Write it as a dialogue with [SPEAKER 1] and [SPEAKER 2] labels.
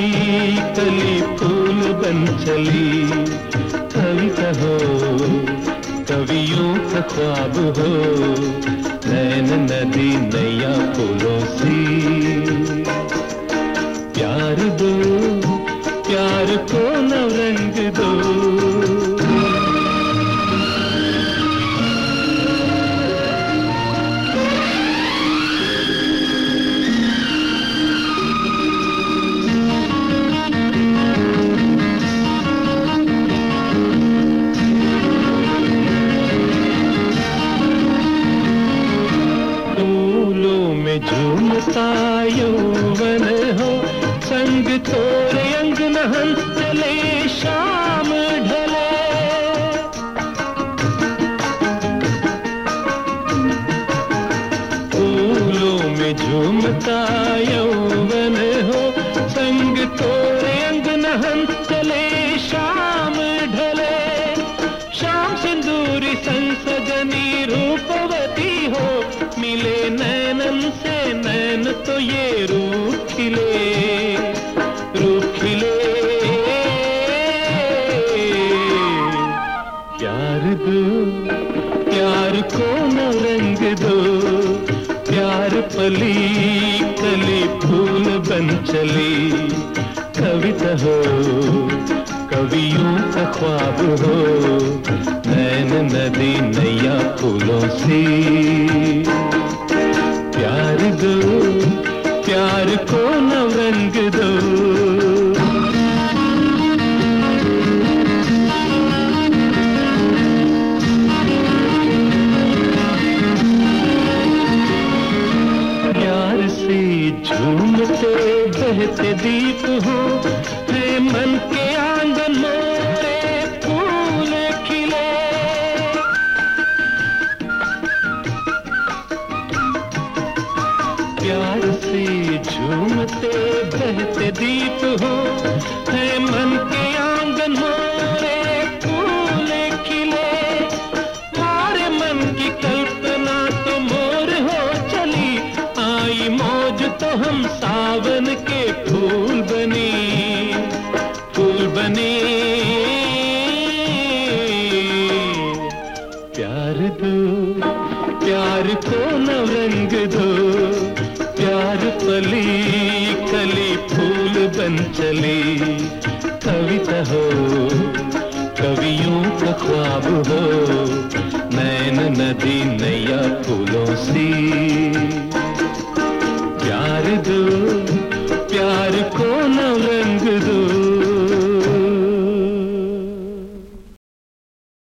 [SPEAKER 1] कली फूल बन चली। कविता हो कवियों का ख्वाब हो, नैन नदी नैया फूलों सी। प्यार दो प्यार को नवरंग दो। झूमता यौवन हो, संग तोरे अंग नहन चले शाम ढले। फूलों में झूमता यौवन हो, संग तोरे अंग नहन चले शाम ढले। शाम सिंदूरी संसजनी रूपवती हो, मिले नैनन से नैन तो ये रूप खिले, रूप खिले। प्यार दो प्यार को न रंग दो। प्यार पली कली फूल बन चली। कविता हो कवियों का ख्वाब हो, नैन नदी नैया फूलों सी। प्यार दो प्यार को नवरंग दो। प्यार से झूमते बहते दीप हो, है मन के आंगन मोरे फूल खिले। प्यार से झूमते बहते दीप हो, है मन के आंगन मोरे फूल खिले। मोरे मन की कल्पना तो मोर हो चली, आई मौज तो हम सावन के फूल बनी, फूल बनी। प्यार दो प्यार को नवरंग दो। प्यार पली कली फूल बन चली। कविता हो कवियों का ख्वाब हो, नैन नदी नैया फूलों सी।